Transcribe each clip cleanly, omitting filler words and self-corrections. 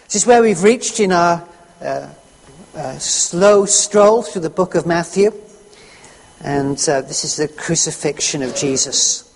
This is where we've reached in our slow stroll through the book of Matthew. And this is the crucifixion of Jesus.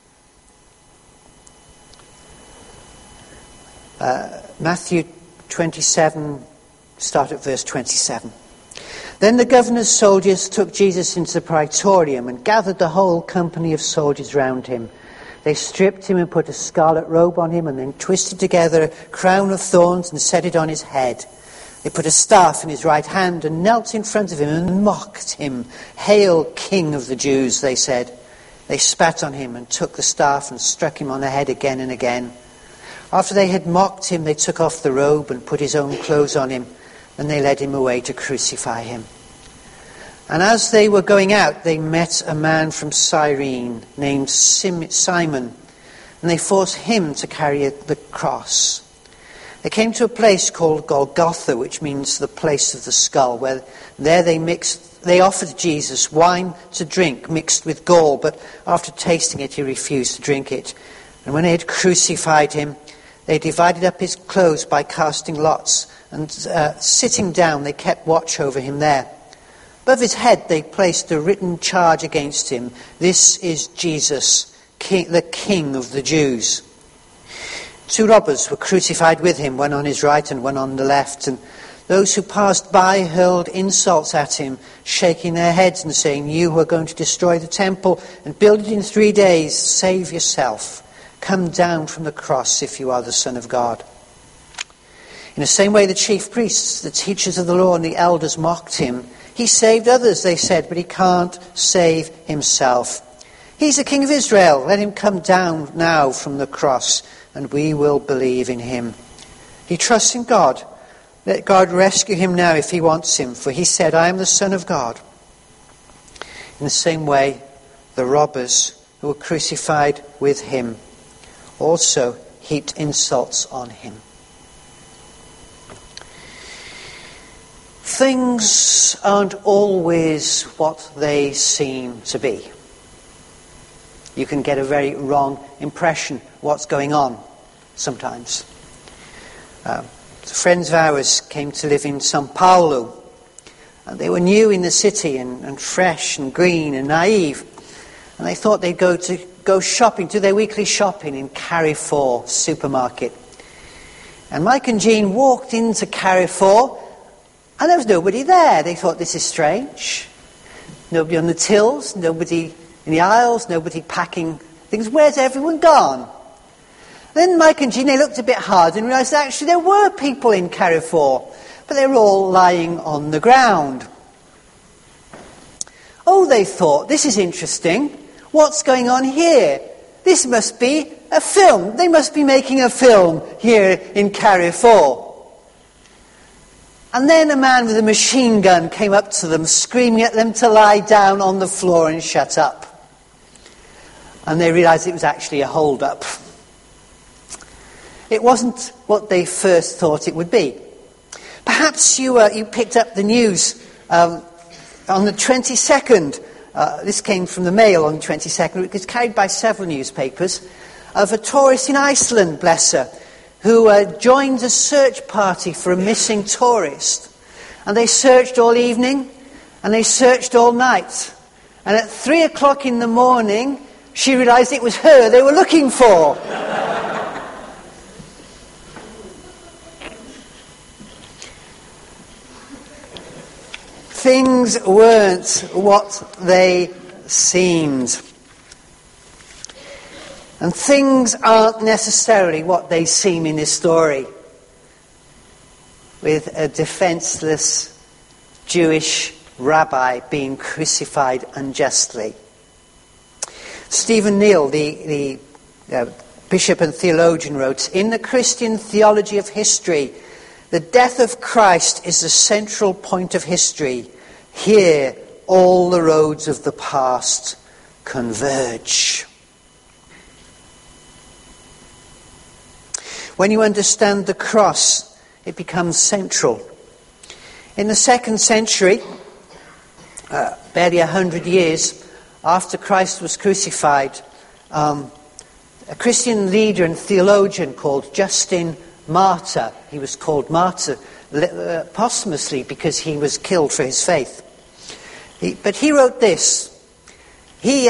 Matthew 27, start at verse 27. Then the governor's soldiers took Jesus into the praetorium and gathered the whole company of soldiers round him. They stripped him and put a scarlet robe on him and then twisted together a crown of thorns and set it on his head. They put a staff in his right hand and knelt in front of him and mocked him. "Hail, King of the Jews," they said. They spat on him and took the staff and struck him on the head again and again. After they had mocked him, they took off the robe and put his own clothes on him, and they led him away to crucify him. And as they were going out, they met a man from Cyrene named Simon, and they forced him to carry the cross. They came to a place called Golgotha, which means the place of the skull, where there they offered Jesus wine to drink mixed with gall, but after tasting it, he refused to drink it. And when they had crucified him, they divided up his clothes by casting lots, and sitting down, they kept watch over him there. Above his head, they placed a written charge against him. "This is Jesus, the King of the Jews." 2 robbers were crucified with him, one on his right and one on the left. And those who passed by hurled insults at him, shaking their heads and saying, "You who are going to destroy the temple and build it in 3 days, save yourself. Come down from the cross if you are the Son of God." In the same way, the chief priests, the teachers of the law, and the elders mocked him. "He saved others," they said, "but he can't save himself. He's the King of Israel. Let him come down now from the cross, and we will believe in him. He trusts in God. Let God rescue him now if he wants him, for he said, 'I am the Son of God.'" In the same way, the robbers who were crucified with him also heaped insults on him. Things aren't always what they seem to be. You can get a very wrong impression of what's going on sometimes. Friends of ours came to live in São Paulo, and they were new in the city and fresh and green and naive, and they thought they'd go shopping, do their weekly shopping in Carrefour supermarket. And Mike and Jean walked into Carrefour, and there was nobody there. They thought, this is strange. Nobody on the tills, nobody in the aisles, nobody packing things. Where's everyone gone? Then Mike and Jean, they looked a bit hard and realised that actually there were people in Carrefour, but they were all lying on the ground. Oh, they thought, this is interesting. What's going on here? This must be a film. They must be making a film here in Carrefour. And then a man with a machine gun came up to them, screaming at them to lie down on the floor and shut up. And they realised it was actually a hold-up. It wasn't what they first thought it would be. Perhaps you picked up the news on the 22nd. This came from the Mail on the 22nd. It was carried by several newspapers, of a tourist in Iceland, bless her, who joined a search party for a missing tourist. And they searched all evening, and they searched all night. And at 3 o'clock in the morning, she realised it was her they were looking for. Things weren't what they seemed. And things aren't necessarily what they seem in this story, with a defenseless Jewish rabbi being crucified unjustly. Stephen Neal, the bishop and theologian, wrote, "In the Christian theology of history, the death of Christ is the central point of history. Here, all the roads of the past converge." When you understand the cross, it becomes central. In the 2nd century, barely 100 years after Christ was crucified, a Christian leader and theologian called Justin martyr. He was called martyr posthumously because he was killed for his faith. But he wrote this. He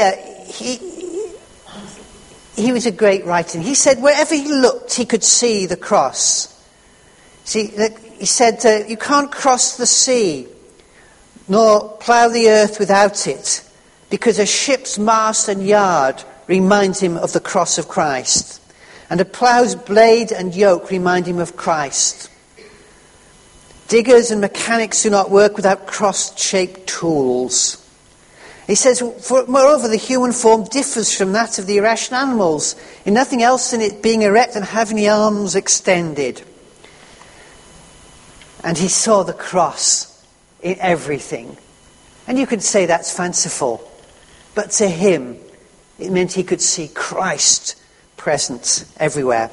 was a great writer. He said wherever he looked, he could see the cross. See, he said, you can't cross the sea, nor plough the earth without it, because a ship's mast and yard reminds him of the cross of Christ, and a plough's blade and yoke remind him of Christ. Diggers and mechanics do not work without cross-shaped tools. He says, moreover, the human form differs from that of the irrational animals in nothing else than it being erect and having the arms extended. And he saw the cross in everything. And you could say that's fanciful. But to him, it meant he could see Christ present everywhere.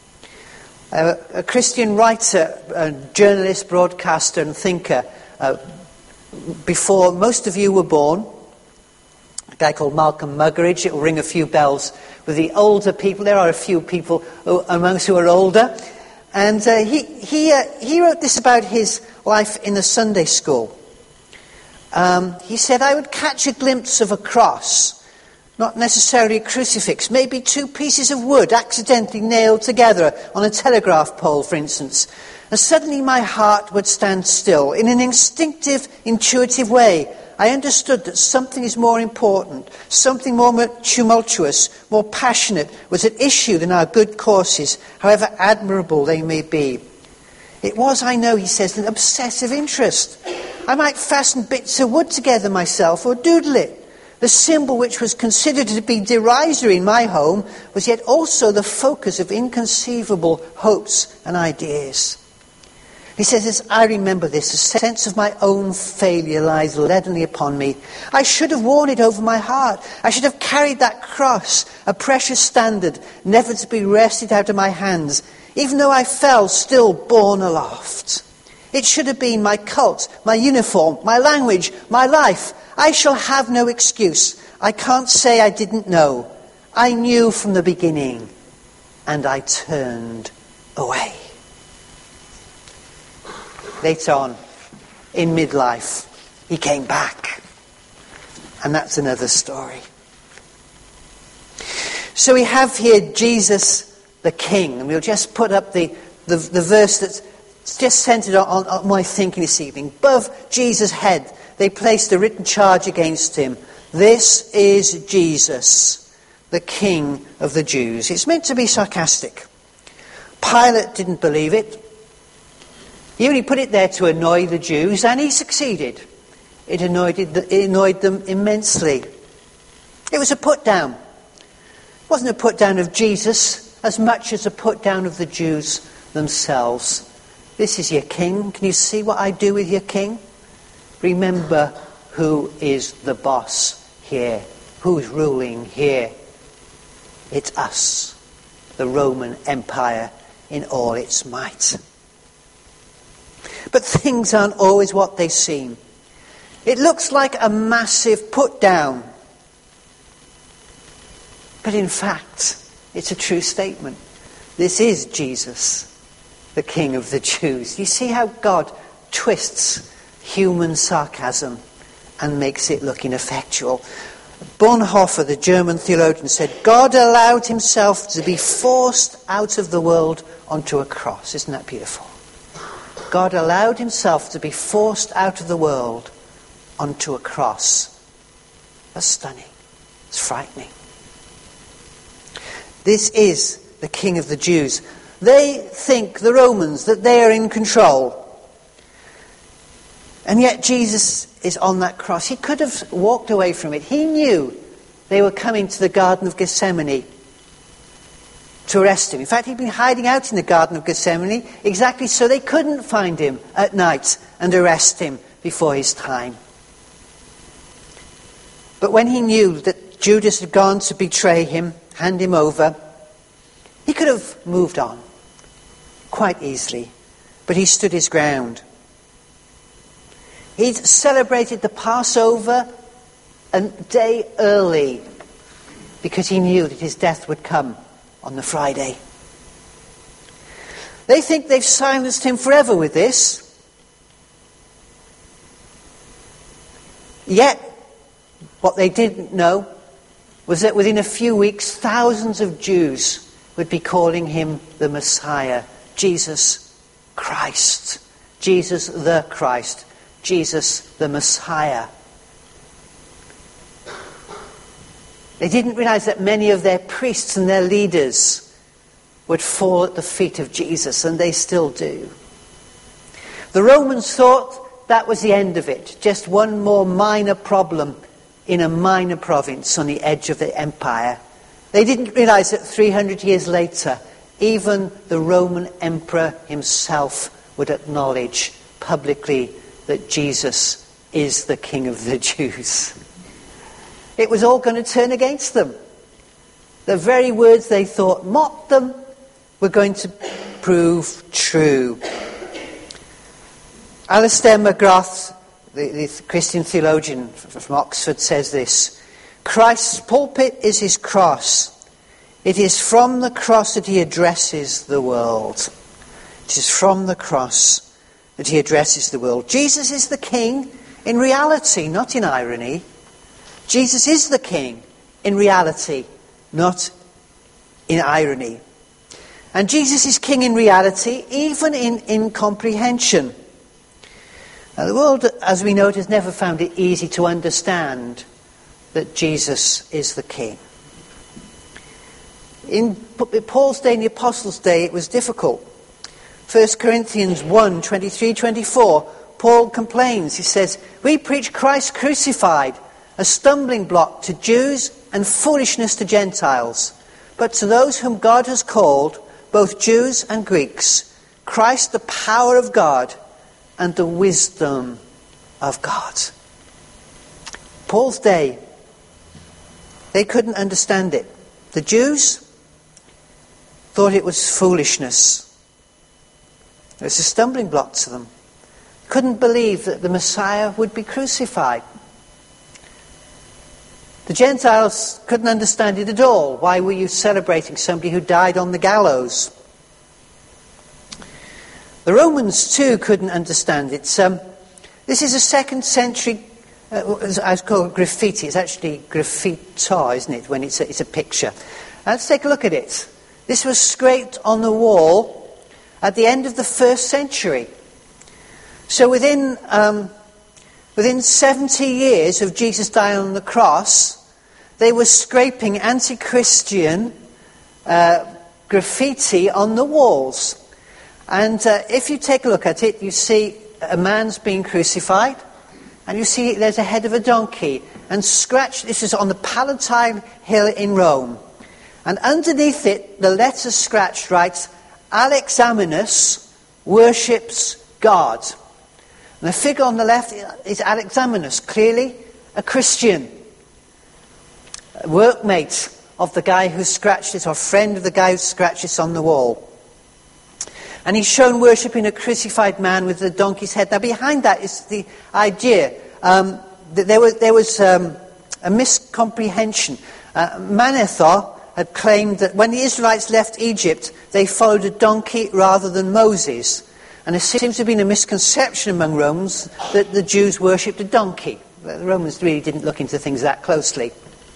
A Christian writer, a journalist, broadcaster and thinker, before most of you were born, a guy called Malcolm Muggeridge. It will ring a few bells with the older people. There are a few people among us who are older. And he wrote this about his life in the Sunday school. He said, I would catch a glimpse of a cross, not necessarily a crucifix, maybe two pieces of wood accidentally nailed together on a telegraph pole, for instance. And suddenly my heart would stand still. In an instinctive, intuitive way, I understood that something is more important, something more tumultuous, more passionate was at issue than our good causes, however admirable they may be. It was, I know, he says, an obsessive interest. I might fasten bits of wood together myself or doodle it. The symbol which was considered to be derisory in my home was yet also the focus of inconceivable hopes and ideas. He says, as I remember this, a sense of my own failure lies leadenly upon me. I should have worn it over my heart. I should have carried that cross, a precious standard, never to be wrested out of my hands, even though I fell still borne aloft. It should have been my cult, my uniform, my language, my life. I shall have no excuse. I can't say I didn't know. I knew from the beginning, and I turned away. Later on, in midlife, he came back. And that's another story. So we have here Jesus the King. And we'll just put up the verse that's just centered on my thinking this evening. Above Jesus' head, they placed a written charge against him. This is Jesus, the King of the Jews. It's meant to be sarcastic. Pilate didn't believe it. He only put it there to annoy the Jews, and he succeeded. It annoyed them immensely. It was a put-down. It wasn't a put-down of Jesus as much as a put-down of the Jews themselves. This is your king. Can you see what I do with your king? Remember who is the boss here. Who's ruling here? It's us, the Roman Empire in all its might. But things aren't always what they seem. It looks like a massive put-down. But in fact, it's a true statement. This is Jesus, the King of the Jews. You see how God twists human sarcasm and makes it look ineffectual. Bonhoeffer, the German theologian, said, God allowed himself to be forced out of the world onto a cross. Isn't that beautiful? God allowed himself to be forced out of the world onto a cross. That's stunning. It's frightening. This is the King of the Jews. They think, the Romans, that they are in control. And yet Jesus is on that cross. He could have walked away from it. He knew they were coming to the Garden of Gethsemane to arrest him. In fact, he'd been hiding out in the Garden of Gethsemane exactly so they couldn't find him at night and arrest him before his time. But when he knew that Judas had gone to betray him, hand him over, he could have moved on quite easily. But he stood his ground. He'd celebrated the Passover a day early because he knew that his death would come on the Friday. They think they've silenced him forever with this. Yet, what they didn't know was that within a few weeks, thousands of Jews would be calling him the Messiah, Jesus Christ, Jesus the Christ, Jesus the Messiah. They didn't realize that many of their priests and their leaders would fall at the feet of Jesus, and they still do. The Romans thought that was the end of it, just one more minor problem in a minor province on the edge of the empire. They didn't realize that 300 years later, even the Roman emperor himself would acknowledge publicly that Jesus is the King of the Jews. It was all going to turn against them. The very words they thought mocked them were going to prove true. Alistair McGrath, the Christian theologian from Oxford, says this: Christ's pulpit is his cross. It is from the cross that he addresses the world. It is from the cross that he addresses the world. Jesus is the King in reality, not in irony. Jesus is the King in reality, not in irony. And Jesus is King in reality, even in incomprehension. Now, the world, as we know it, has never found it easy to understand that Jesus is the King. In Paul's day, in the Apostles' day, it was difficult. 1 Corinthians 1, 23, 24, Paul complains. He says, "We preach Christ crucified, a stumbling block to Jews and foolishness to Gentiles. But to those whom God has called, both Jews and Greeks, Christ the power of God and the wisdom of God." Paul's day, they couldn't understand it. The Jews thought it was foolishness. It was a stumbling block to them. Couldn't believe that the Messiah would be crucified. The Gentiles couldn't understand it at all. Why were you celebrating somebody who died on the gallows? The Romans too couldn't understand it. This is a 2nd century, I call it graffiti. It's actually graffito, isn't it, when it's a picture. Let's take a look at it. This was scraped on the wall at the end of the 1st century. So within 70 years of Jesus dying on the cross, they were scraping anti-Christian graffiti on the walls. And if you take a look at it, you see a man's being crucified, and you see there's a head of a donkey, and scratched, this is on the Palatine Hill in Rome. And underneath it, the letter scratched writes, "Alexamenus worships God." And the figure on the left is Alexamenus, clearly a Christian, a workmate of the guy who scratched it, or friend of the guy who scratched it on the wall. And he's shown worshipping a crucified man with a donkey's head. Now behind that is the idea that there was a miscomprehension. Manetho had claimed that when the Israelites left Egypt, they followed a donkey rather than Moses. And there seems to have been a misconception among Romans that the Jews worshipped a donkey. The Romans really didn't look into things that closely.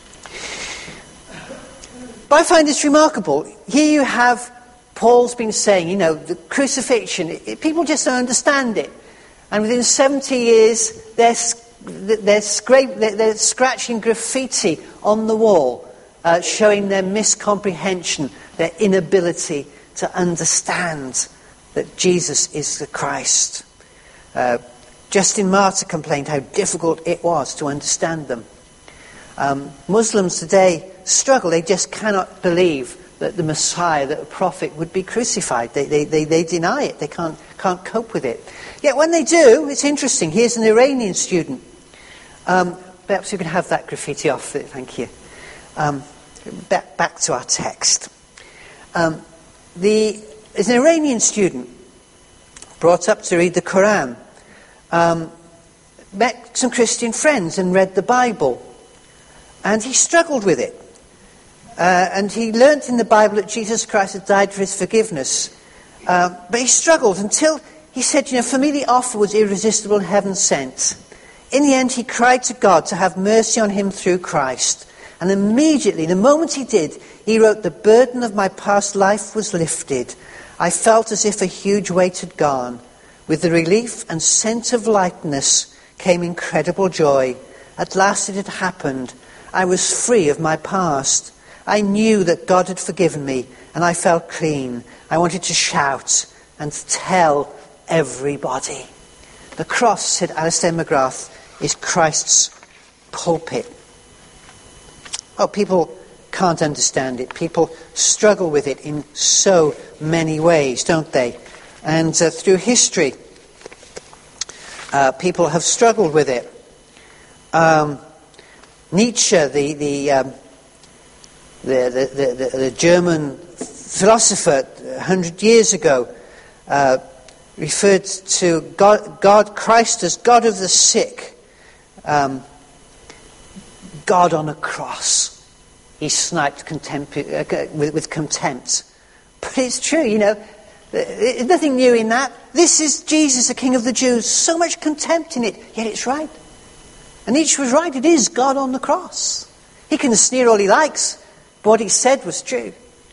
But I find this remarkable. Here you have Paul's been saying, the crucifixion, people just don't understand it. And within 70 years, they're scratching graffiti on the wall, showing their miscomprehension, their inability to understand that Jesus is the Christ. Justin Martyr complained how difficult it was to understand them. Muslims today struggle. They just cannot believe that the Messiah, that a prophet, would be crucified. They deny it. They can't cope with it. Yet when they do, it's interesting. Here's an Iranian student. Perhaps we can have that graffiti off. Thank you. Back to our text. There's an Iranian student brought up to read the Quran. Met some Christian friends and read the Bible. And he struggled with it. And he learnt in the Bible that Jesus Christ had died for his forgiveness. But he struggled until he said, for me the offer was irresistible and heaven sent. In the end, he cried to God to have mercy on him through Christ. And immediately, the moment he did, he wrote, the burden of my past life was lifted. I felt as if a huge weight had gone. With the relief and sense of lightness came incredible joy. At last it had happened. I was free of my past. I knew that God had forgiven me, and I felt clean. I wanted to shout and tell everybody. The cross, said Alistair McGrath, is Christ's pulpit. Oh, people can't understand it. People struggle with it in so many ways, don't they? And through history, people have struggled with it. Nietzsche, the German philosopher 100 years ago, referred to God, Christ as God of the sick, God on a cross. He sniped with contempt. But it's true, there's nothing new in that. This is Jesus, the King of the Jews. So much contempt in it, yet it's right. And Nietzsche was right, it is God on the cross. He can sneer all he likes, but what he said was true.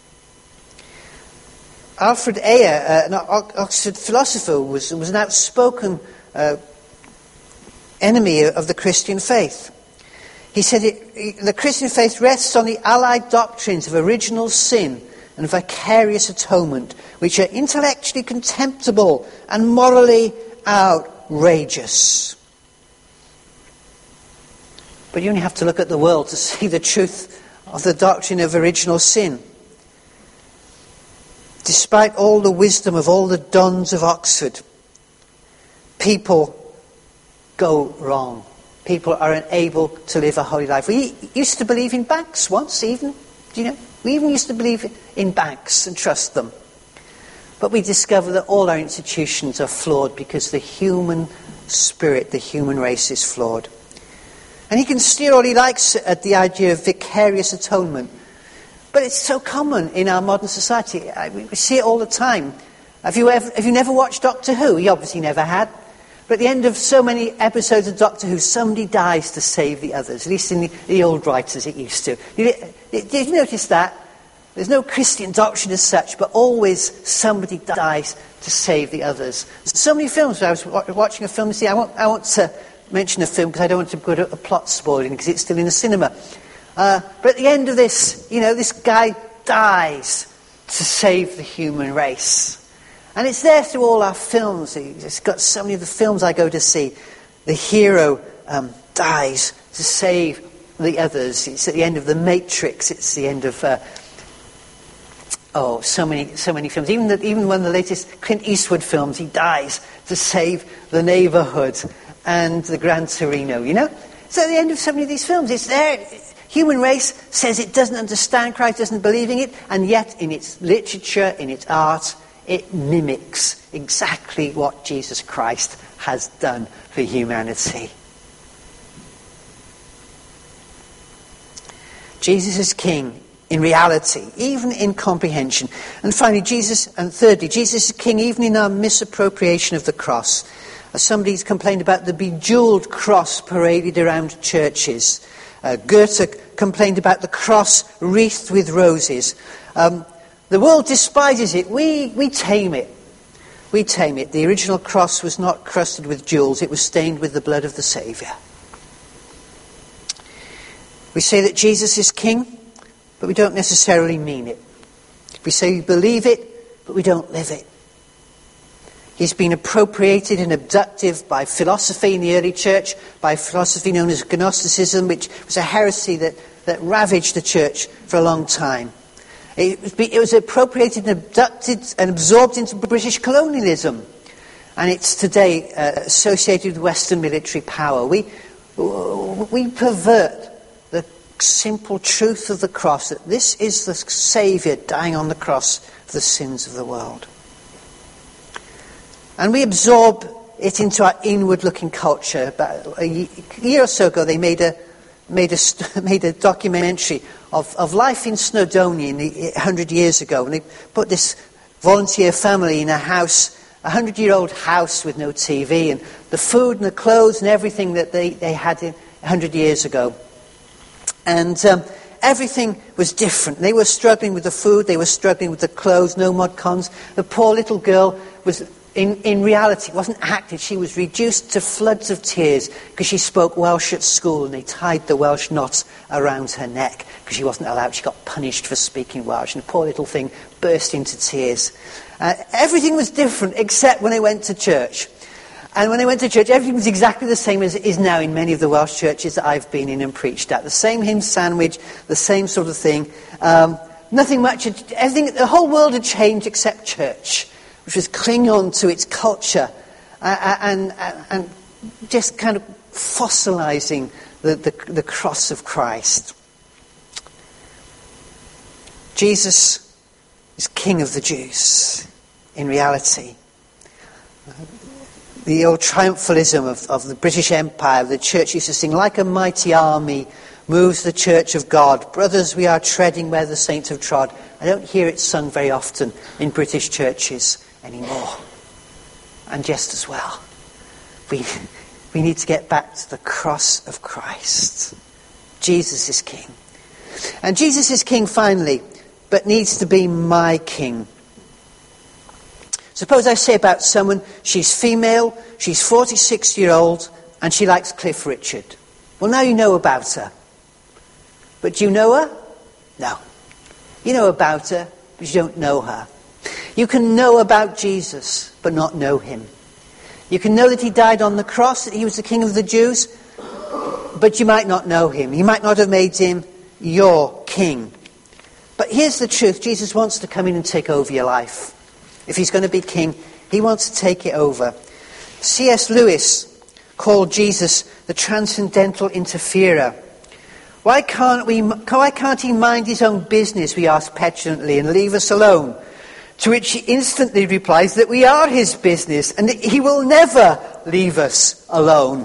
Alfred Ayer, an Oxford philosopher, was an outspoken enemy of the Christian faith. He said the Christian faith rests on the allied doctrines of original sin and vicarious atonement, which are intellectually contemptible and morally outrageous. But you only have to look at the world to see the truth of the doctrine of original sin. Despite all the wisdom of all the dons of Oxford, people go wrong. People are unable to live a holy life. We used to believe in banks once, even. We even used to believe in banks and trust them. But we discover that all our institutions are flawed because the human spirit, the human race is flawed. And he can steer all he likes at the idea of vicarious atonement. But it's so common in our modern society. We see it all the time. Have you never watched Doctor Who? You obviously never had. But at the end of so many episodes of Doctor Who, somebody dies to save the others. At least in the old writers it used to. Did you notice that? There's no Christian doctrine as such, but always somebody dies to save the others. So many films. I was watching a film this year. I won't mention a film because I don't want to put a plot spoiling because it's still in the cinema. But at the end of this, this guy dies to save the human race. And it's there through all our films. It's got so many of the films I go to see. The hero dies to save the others. It's at the end of The Matrix. It's the end of so many films. Even one of the latest Clint Eastwood films, he dies to save The Neighborhood and the Gran Torino. So at the end of so many of these films, it's there. Human race says it doesn't understand Christ, doesn't believe in it, and yet in its literature, in its art, it mimics exactly what Jesus Christ has done for humanity. Jesus is King in reality, even in comprehension. And finally, thirdly, Jesus is King even in our misappropriation of the cross. Somebody's complained about the bejeweled cross paraded around churches. Goethe complained about the cross wreathed with roses. The world despises it. We tame it. We tame it. The original cross was not crusted with jewels. It was stained with the blood of the Saviour. We say that Jesus is King, but we don't necessarily mean it. We say we believe it, but we don't live it. He's been appropriated and abducted by philosophy in the early church, by philosophy known as Gnosticism, which was a heresy that ravaged the church for a long time. It was appropriated and abducted and absorbed into British colonialism. And it's today associated with Western military power. We pervert the simple truth of the cross, that this is the Saviour dying on the cross for the sins of the world. And we absorb it into our inward-looking culture. About a year or so ago, they made a documentary of life in Snowdonia 100 years ago, and they put this volunteer family in a house, a 100-year-old house with no TV, and the food and the clothes and everything that they had 100 years ago. And everything was different. They were struggling with the food, they were struggling with the clothes, no mod cons. The poor little girl was, in reality, wasn't acting. She was reduced to floods of tears because she spoke Welsh at school and they tied the Welsh knots around her neck because she wasn't allowed. She got punished for speaking Welsh, and the poor little thing burst into tears. Everything was different except when they went to church. And when they went to church, everything was exactly the same as it is now in many of the Welsh churches that I've been in and preached at. The same hymn sandwich, the same sort of thing. Nothing much. Everything. The whole world had changed except church, which was clinging on to its culture and just kind of fossilizing the cross of Christ. Jesus is King of the Jews in reality. The old triumphalism of the British Empire, the church used to sing, like a mighty army moves the church of God. Brothers, we are treading where the saints have trod. I don't hear it sung very often in British churches anymore. And just as well, we need to get back to the cross of Christ. Jesus is King. And Jesus is King finally, but needs to be my King. Suppose I say about someone, she's female, she's 46-year-old, and she likes Cliff Richard. Well, now you know about her. But do you know her? No. You know about her, but you don't know her. You can know about Jesus, but not know him. You can know that he died on the cross, that he was the King of the Jews, but you might not know him. You might not have made him your King. But here's the truth. Jesus wants to come in and take over your life. If he's going to be king, he wants to take it over. C.S. Lewis called Jesus the transcendental interferer. Why can't he mind his own business, we ask petulantly, and leave us alone? To which he instantly replies that we are his business and that he will never leave us alone.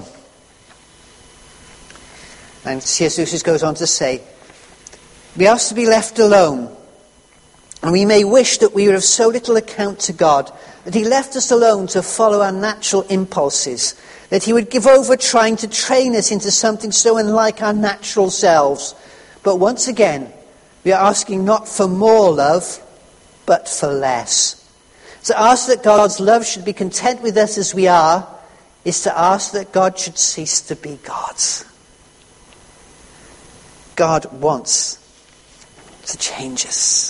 And C.S. Lewis goes on to say, we ask to be left alone. And we may wish that we were of so little account to God that he left us alone to follow our natural impulses, that he would give over trying to train us into something so unlike our natural selves. But once again, we are asking not for more love, but for less. To ask that God's love should be content with us as we are is to ask that God should cease to be God's. God wants to change us.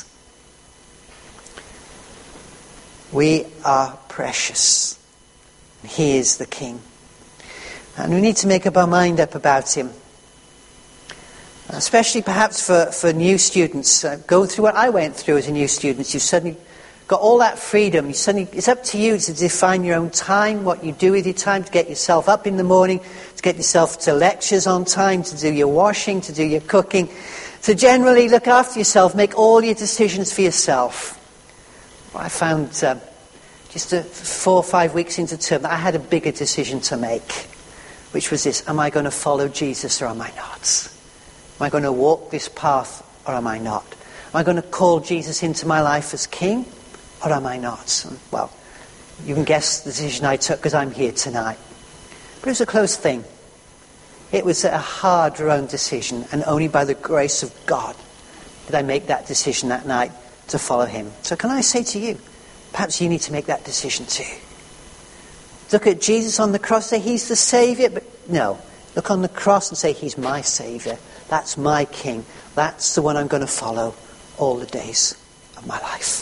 We are precious. He is the King. And we need to make up our mind about him. Especially perhaps for new students. Going through what I went through as a new student. You've suddenly got all that freedom. It's up to you to define your own time, what you do with your time, to get yourself up in the morning, to get yourself to lectures on time, to do your washing, to do your cooking, to generally look after yourself, make all your decisions for yourself. I found just 4 or 5 weeks into term that I had a bigger decision to make, which was this: am I going to follow Jesus or am I not? Am I going to walk this path or am I not? Am I going to call Jesus into my life as King or am I not? And, well, you can guess the decision I took because I'm here tonight. But it was a close thing. It was a hard-run decision, and only by the grace of God did I make that decision that night to follow him. So can I say to you, perhaps you need to make that decision too. Look at Jesus on the cross, say he's the Saviour, but no. Look on the cross and say he's my Saviour. That's my King. That's the one I'm going to follow all the days of my life.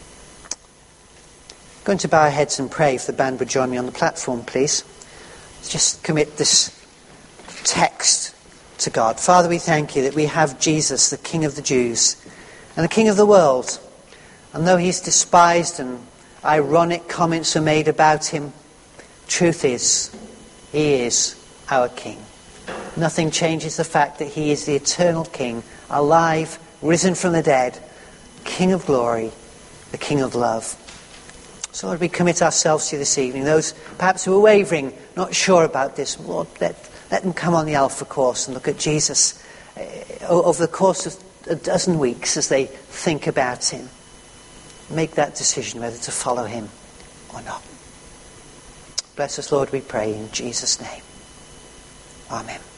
I'm going to bow our heads and pray. If the band would join me on the platform, please. Let's just commit this text to God. Father, we thank you that we have Jesus, the King of the Jews, and the King of the world. And though he's despised and ironic comments are made about him, truth is, he is our King. Nothing changes the fact that he is the eternal King, alive, risen from the dead, King of glory, the King of love. So Lord, we commit ourselves to you this evening. Those perhaps who are wavering, not sure about this, Lord, let them come on the Alpha course and look at Jesus over the course of a dozen weeks as they think about him. make that decision whether to follow him or not. Bless us, Lord, we pray in Jesus' name. Amen.